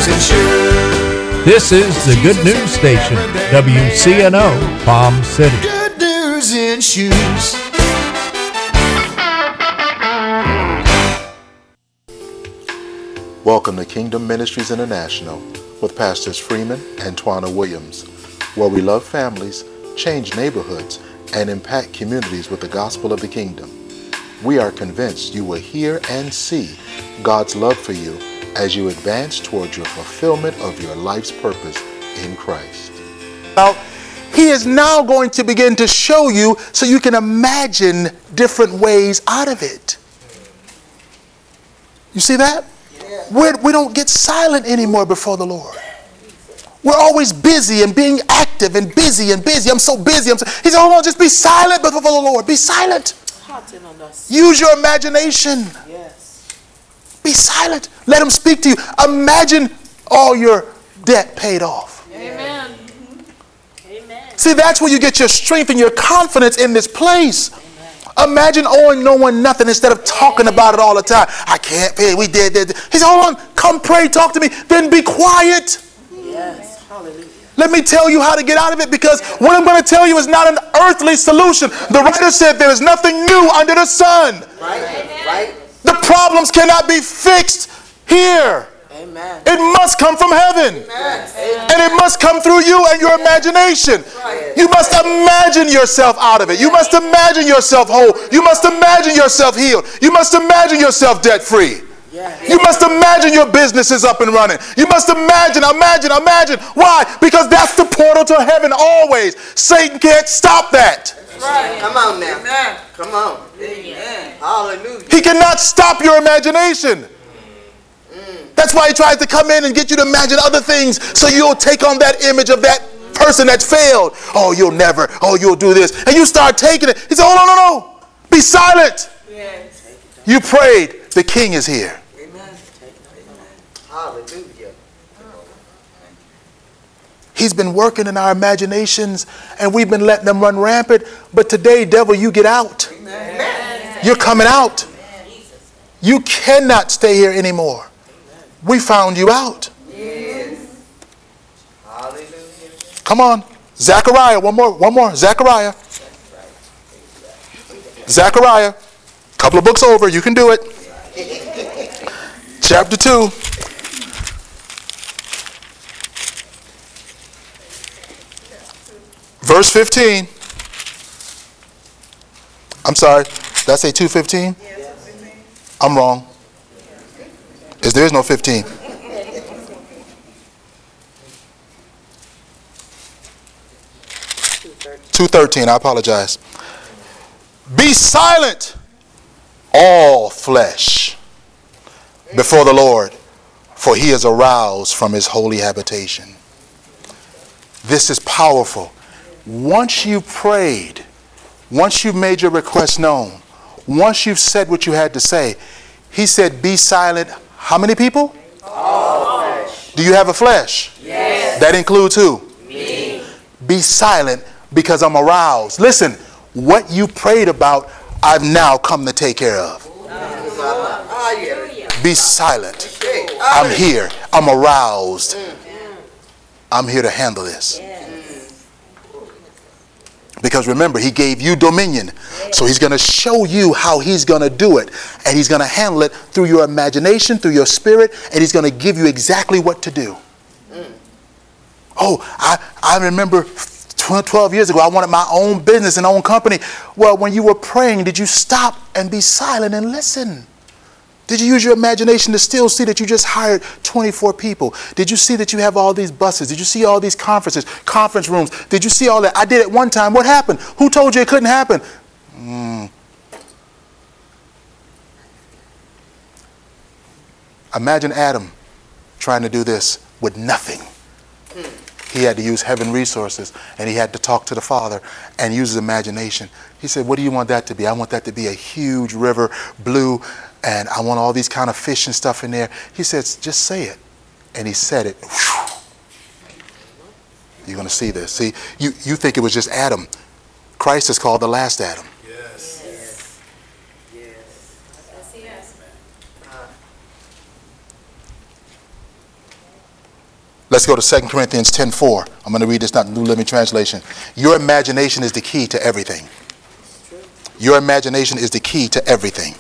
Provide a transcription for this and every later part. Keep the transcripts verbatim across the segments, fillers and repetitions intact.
news and shoes. This is the Good News Station, W C N O, Palm City. Good news and shoes. Welcome to Kingdom Ministries International with Pastors Freeman and Twana Williams, where we love families, change neighborhoods, and impact communities with the gospel of the kingdom. We are convinced you will hear and see God's love for you as you advance towards your fulfillment of your life's purpose in Christ. Now, he is now going to begin to show you so you can imagine different ways out of it. You see that? We're, we don't get silent anymore before the Lord. We're always busy and being active and busy and busy. I'm so busy. I'm so, he said, hold on, just be silent before the Lord. Be silent. Use your imagination. Yes. Be silent. Let him speak to you. Imagine all your debt paid off. Amen. Amen. See, that's where you get your strength and your confidence in this place. Imagine owing no one nothing instead of talking about it all the time. I can't pay. We did this. He said, hold on. Come pray. Talk to me. Then be quiet. Yes. Hallelujah. Let me tell you how to get out of it, because what I'm going to tell you is not an earthly solution. The writer said there is nothing new under the sun. Right. Right. The problems cannot be fixed here. Amen. It must come from heaven. Amen. And it must come through you and your imagination. You must imagine yourself out of it. You must imagine yourself whole. You must imagine yourself healed. You must imagine yourself debt-free. You must imagine your business is up and running. You must imagine, imagine, imagine. Why? Because that's the portal to heaven always. Satan can't stop that. Right. Come on now. Amen. Come on. Amen. Hallelujah. He cannot stop your imagination. That's why he tries to come in and get you to imagine other things so you'll take on that image of that person that's failed. Oh, you'll never. Oh, you'll do this. And you start taking it. He said, oh, no, no, no. Be silent. Yes. You prayed. The king is here. Amen. Hallelujah. He's been working in our imaginations, and we've been letting them run rampant. But today, devil, you get out. Amen. You're coming out. You cannot stay here anymore. We found you out. Yes. Hallelujah. Come on. Zechariah, one more, one more. Zechariah. Zechariah. Couple of books over. You can do it. Chapter two. Verse fifteen. I'm sorry. Did I say two fifteen? I'm wrong. Is there is no fifteen. two thirteen, I apologize. Be silent, all flesh, before the Lord, for he is aroused from his holy habitation. This is powerful. Once you've prayed, once you've made your request known, once you've said what you had to say, he said, be silent. How many people? All flesh. Do you have a flesh? Yes. That includes who? Me. Be silent because I'm aroused. Listen, what you prayed about, I've now come to take care of. Be silent. I'm here. I'm aroused. I'm here to handle this. Because remember, he gave you dominion. So he's going to show you how he's going to do it. And he's going to handle it through your imagination, through your spirit. And he's going to give you exactly what to do. Oh, I, I remember twelve years ago, I wanted my own business and own company. Well, when you were praying, did you stop and be silent and listen? Did you use your imagination to still see that you just hired twenty-four people? Did you see that you have all these buses? Did you see all these conferences, conference rooms? Did you see all that? I did it one time. What happened? Who told you it couldn't happen? Mm. Imagine Adam trying to do this with nothing. He had to use heaven resources, and he had to talk to the Father and use his imagination. He said, what do you want that to be? I want that to be a huge river, blue, and I want all these kind of fish and stuff in there. He says, just say it. And he said it. You're going to see this. See, you, you think it was just Adam. Christ is called the last Adam. Yes. Yes. Yes. Yes. Let's go to Second Corinthians ten four. I'm going to read this, not the New Living Translation. Your imagination is the key to everything. Your imagination is the key to everything.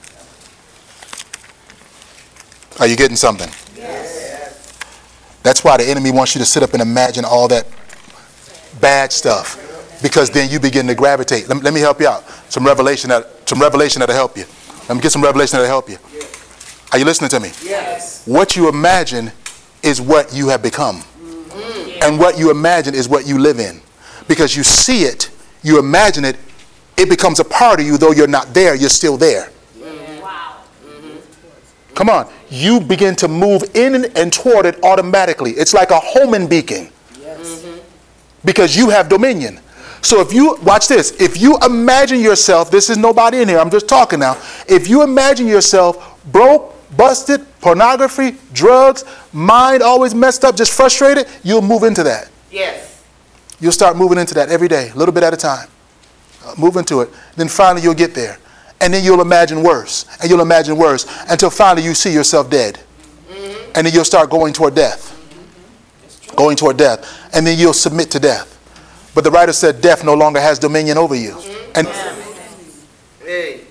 Are you getting something? Yes. That's why the enemy wants you to sit up and imagine all that bad stuff, because then you begin to gravitate. Let me, let me help you out. Some revelation that some revelation that'll help you. Let me get some revelation that'll help you. Are you listening to me? Yes. What you imagine is what you have become. Mm-hmm. And what you imagine is what you live in. Because you see it, you imagine it, it becomes a part of you. Though you're not there, you're still there. Mm-hmm. Wow. Mm-hmm. Come on. You begin to move in and toward it automatically. It's like a homing beacon. Yes. Mm-hmm. Because you have dominion. So if you, watch this, if you imagine yourself, this is nobody in here, I'm just talking now. If you imagine yourself broke, busted, pornography, drugs, mind always messed up, just frustrated, you'll move into that. Yes. You'll start moving into that every day, a little bit at a time. Uh, move into it. Then finally you'll get there. And then you'll imagine worse. And you'll imagine worse until finally you see yourself dead. Mm-hmm. And then you'll start going toward death. Mm-hmm. Going toward death. And then you'll submit to death. But the writer said death no longer has dominion over you. Mm-hmm. And hey.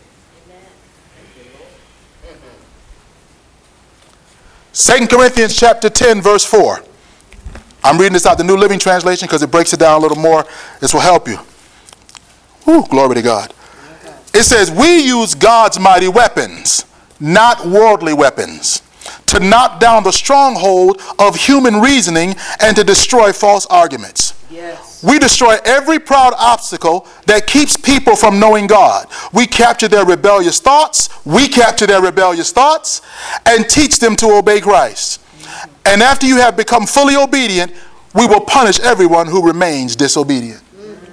Second Corinthians chapter ten, verse four. I'm reading this out the New Living Translation because it breaks it down a little more. This will help you. Whew, glory to God. It says, we use God's mighty weapons, not worldly weapons, to knock down the stronghold of human reasoning and to destroy false arguments. Yes. We destroy every proud obstacle that keeps people from knowing God. We capture their rebellious thoughts. We capture their rebellious thoughts and teach them to obey Christ. And after you have become fully obedient, we will punish everyone who remains disobedient.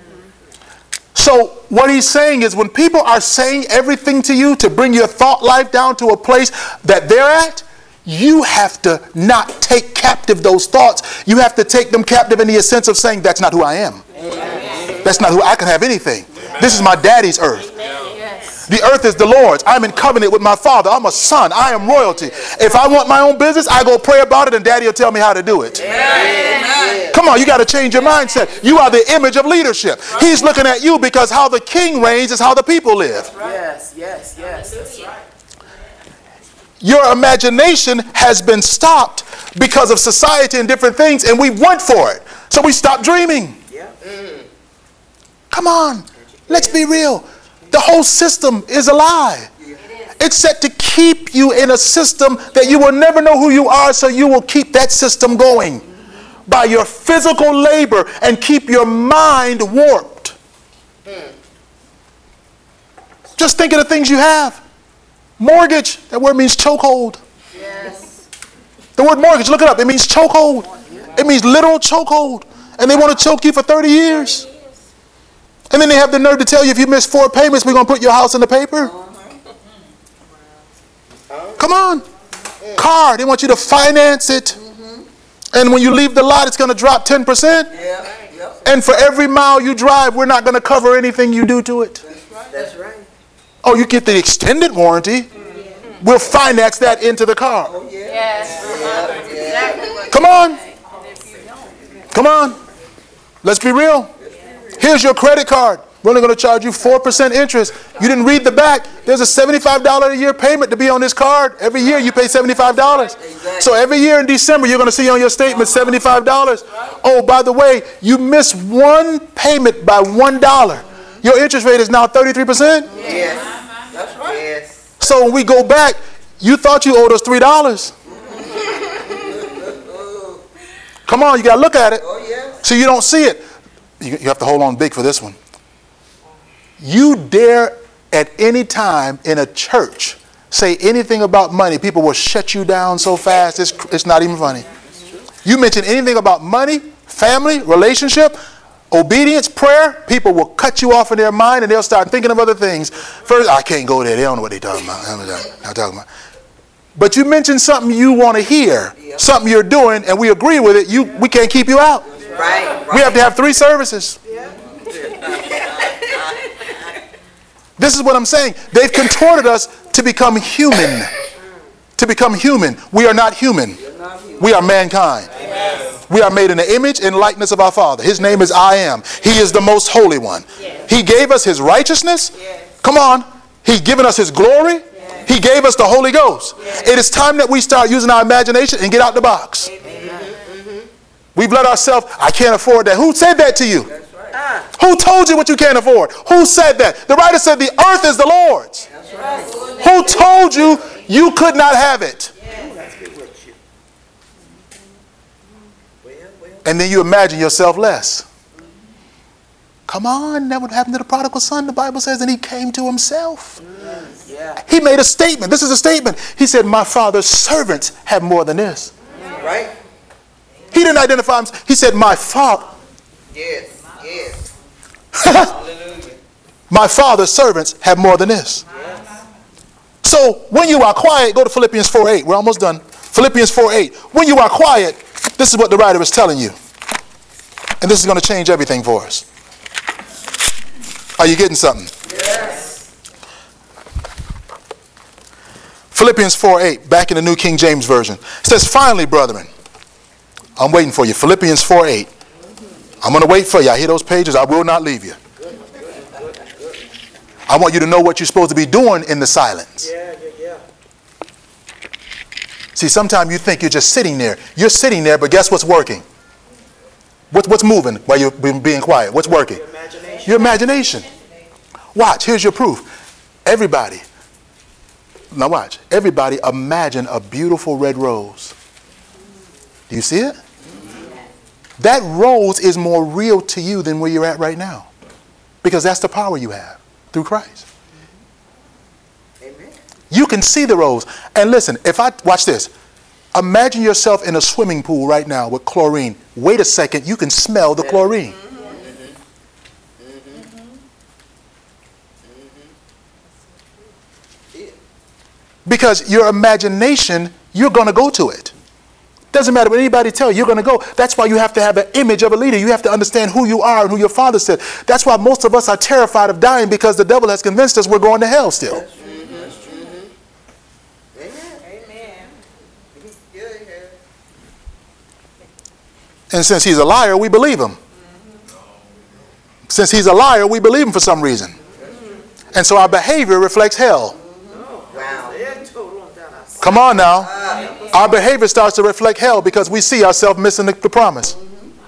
So what he's saying is when people are saying everything to you to bring your thought life down to a place that they're at, you have to not take captive those thoughts. You have to take them captive in the sense of saying, that's not who I am. Amen. That's not who I can have anything. Amen. This is my daddy's earth. Yes. The earth is the Lord's. I'm in covenant with my father. I'm a son. I am royalty. If I want my own business, I go pray about it and daddy will tell me how to do it. Amen. Come on, you got to change your mindset. You are the image of leadership. He's looking at you because how the king reigns is how the people live. Yes, yes, yes. That's right. Your imagination has been stopped because of society and different things, and we went for it. So we stopped dreaming. Yeah. Mm. Come on. Let's be real. The whole system is a lie. It's set to keep you in a system that you will never know who you are, so you will keep that system going by your physical labor and keep your mind warped. Mm. Just think of the things you have. Mortgage, that word means chokehold. Yes. The word mortgage, look it up. It means chokehold. It means literal chokehold. And they want to choke you for thirty years. And then they have the nerve to tell you if you miss four payments, we're going to put your house in the paper. Come on. Car, they want you to finance it. And when you leave the lot, it's going to drop ten percent. And for every mile you drive, we're not going to cover anything you do to it. That's right. Oh, you get the extended warranty. We'll finance that into the car. Oh, yeah. Yes. Come on. Come on. Let's be real. Here's your credit card. We're only going to charge you four percent interest. You didn't read the back. There's a seventy-five dollars a year payment to be on this card. Every year you pay seventy-five dollars. Exactly. So every year in December you're going to see on your statement seventy-five dollars. Oh, by the way, you miss one payment by one dollar. Your interest rate is now thirty-three percent? Yes. That's right. Yes. So when we go back, you thought you owed us three dollars. Come on, you got to look at it. Oh, yes. So you don't see it. You, you have to hold on big for this one. You dare at any time in a church say anything about money, people will shut you down so fast, it's, it's not even funny. You mention anything about money, family, relationship, obedience, prayer, people will cut you off in their mind and they'll start thinking of other things. First, I can't go there. They don't know what they're talking about. I'm not talking about. But you mention something you want to hear, yep. something you're doing, and we agree with it, you, we can't keep you out. Right, right. We have to have three services. Yeah. This is what I'm saying. They've contorted us to become human. To become human. We are not human. We are mankind. Amen. We are made in the image and likeness of our Father. His name is I Am. He is the most holy one. Yes. He gave us his righteousness. Yes. Come on. He's given us his glory. Yes. He gave us the Holy Ghost. Yes. It is time that we start using our imagination and get out the box. Amen. We've let ourselves, I can't afford that. Who said that to you? That's right. Ah. Who told you what you can't afford? Who said that? The writer said the earth is the Lord's. That's right. Who told you you could not have it? And then you imagine yourself less. Come on, that would happen to the prodigal son, the Bible says, and he came to himself. Mm, yeah. He made a statement. This is a statement. He said, my father's servants have more than this. Right? He didn't identify himself. He said, my father. Yes. Yes. Hallelujah. My father's servants have more than this. Yes. So when you are quiet, go to Philippians four eight. We're almost done. Philippians four eight. When you are quiet, this is what the writer is telling you. And this is going to change everything for us. Are you getting something? Yes. Philippians four eight, back in the New King James Version. It says, finally, brethren. I'm waiting for you. Philippians four eight. I'm going to wait for you. I hear those pages. I will not leave you. I want you to know what you're supposed to be doing in the silence. Yeah, yeah, yeah. See, sometimes you think you're just sitting there. You're sitting there, but guess what's working? What, what's moving while you're being quiet? What's working? Your imagination. Your imagination. Watch. Here's your proof. Everybody. Now watch. Everybody imagine a beautiful red rose. Do you see it? That rose is more real to you than where you're at right now. Because that's the power you have through Christ. Amen. You can see the rose. And listen, if I, watch this. Imagine yourself in a swimming pool right now with chlorine. Wait a second, you can smell the chlorine. Because your imagination, you're going to go to it. Doesn't matter what anybody tell you, you're going to go. That's why you have to have an image of a leader. You have to understand who you are and who your father said. That's why most of us are terrified of dying, because the devil has convinced us we're going to hell still. Mm-hmm. Mm-hmm. Amen. Amen. Yeah, yeah. And since he's a liar, we believe him. Since he's a liar, we believe him for some reason. And so our behavior reflects hell. Wow. Come on now. Our behavior starts to reflect hell because we see ourselves missing the, the promise.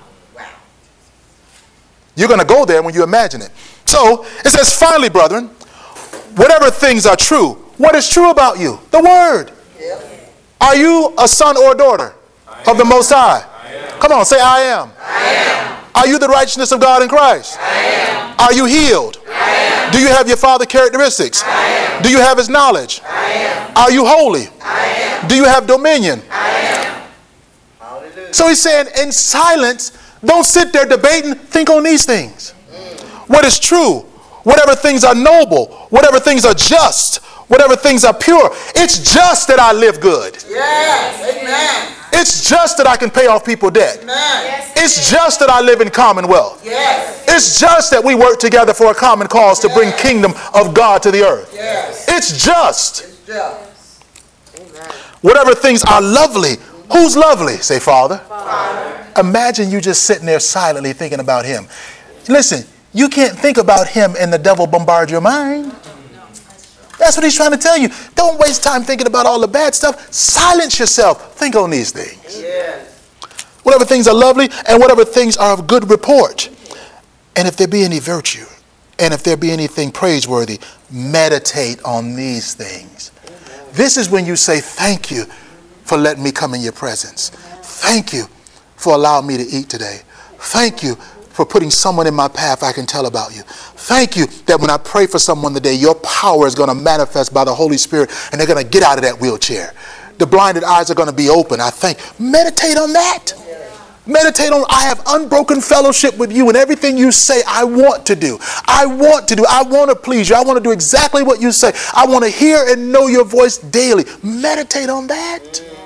You're going to go there when you imagine it. So it says, finally, brethren, whatever things are true, what is true about you? The word. Yep. Are you a son or a daughter of the Most High? Come on, say I am. I am. Are you the righteousness of God in Christ? I am. Are you healed? I am. Do you have your Father characteristics? I am. Do you have his knowledge? I am. Are you holy? I am. Do you have dominion? I am. Hallelujah. So he's saying, in silence, don't sit there debating, think on these things. Mm. What is true, whatever things are noble, whatever things are just, whatever things are pure. It's just that I live good. Yes. Amen. It's just that I can pay off people's debt. Amen. Yes. It's just that I live in commonwealth. Yes. It's just that we work together for a common cause to bring kingdom of God to the earth. Yes. It's just. It's just. Amen. Whatever things are lovely. Who's lovely? Say, Father. Father. Imagine you just sitting there silently thinking about him. Listen, you can't think about him and the devil bombard your mind. That's what he's trying to tell you. Don't waste time thinking about all the bad stuff. Silence yourself. Think on these things. Yes. Whatever things are lovely and whatever things are of good report. And if there be any virtue, and if there be anything praiseworthy, meditate on these things. This is when you say, thank you for letting me come in your presence. Thank you for allowing me to eat today. Thank you for putting someone in my path I can tell about you. Thank you that when I pray for someone today, your power is going to manifest by the Holy Spirit and they're going to get out of that wheelchair. The blinded eyes are going to be open. I think. Meditate on that. Meditate on, I have unbroken fellowship with you, and everything you say, I want to do. I want to do. I want to please you. I want to do exactly what you say. I want to hear and know your voice daily. Meditate on that.